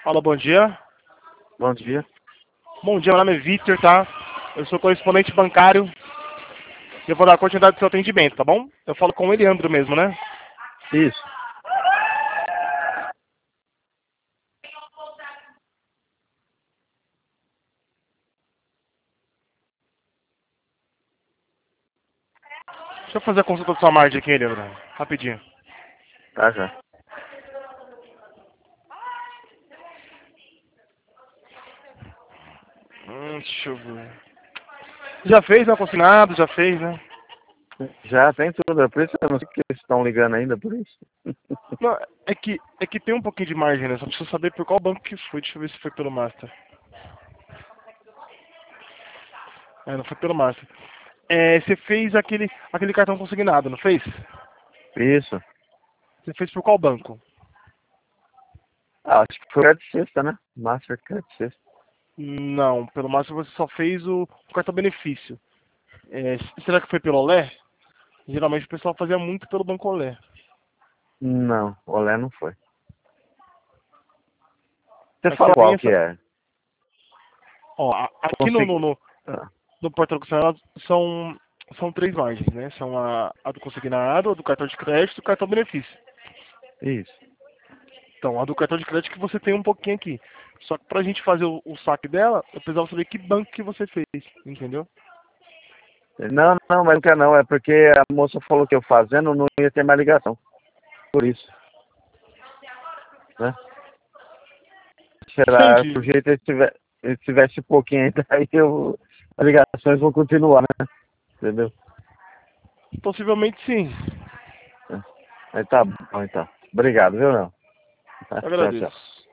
Alô, bom dia. Bom dia. Bom dia, meu nome é Victor, tá? Eu sou correspondente bancário e eu vou dar a continuidade do seu atendimento, tá bom? Eu falo com o Eliandro mesmo, né? Isso. Deixa eu fazer a consulta da sua margem aqui, Eliandro. Rapidinho. Tá já. Deixa eu ver. Já fez, né? Consignado, já fez, né? Já tem tudo. É por isso que eu não sei que eles estão ligando ainda, por isso. Não, é que tem um pouquinho de margem, né? Só preciso saber por qual banco que foi. Deixa eu ver se foi pelo Master. É, não foi pelo Master. É, você fez aquele cartão consignado, não fez? Isso. Você fez por qual banco? Ah, acho que foi o Credit Sexta, né? Master Credit Sexta. Não, pelo Master você só fez o cartão benefício. É, será que foi pelo Olé? Geralmente o pessoal fazia muito pelo Banco Olé. Não, o Olé não foi. Você Mas você fala tem qual que essa. é? Ó, aqui no, no, Consegui. no, Ah, no portal consignado são três margens, né? São a do consignado, a do cartão de crédito e o cartão benefício. isso. Então, a do cartão de crédito que você tem um pouquinho aqui. Só que pra gente fazer o saque dela, eu precisava saber que banco que você fez, entendeu? Não, não, mas não quer não. É porque a moça falou que eu fazendo não ia ter mais ligação. Por isso. Né? Será, Entendi. por jeito ele tivesse pouquinho ainda, aí as ligações vão continuar, né? Entendeu? Possivelmente sim. É. Aí tá bom, então. Obrigado, viu, não? Eu Tchau, tchau. agradeço.